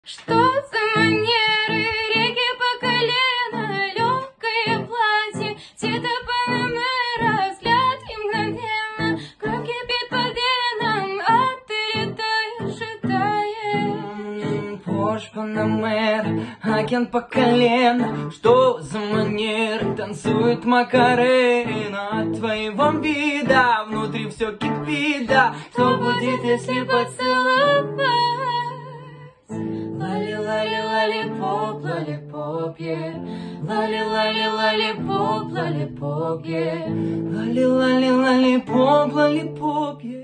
Что за манеры, реки по колено, легкое платье, цвета панамера, взгляд и мгновенно, кровь кипит под веном, а ты летаешь и таешь. Порш Панамера, агент по колено, что за манеры, танцует Макарена. От твоего вида внутри все кипит, да. Что будет, если поцеловать? Лали-лали-лали-поп, лали-поп, лали-лали-лали-поп, лали-поп, Лали-лали-лали-поп, лали-поп,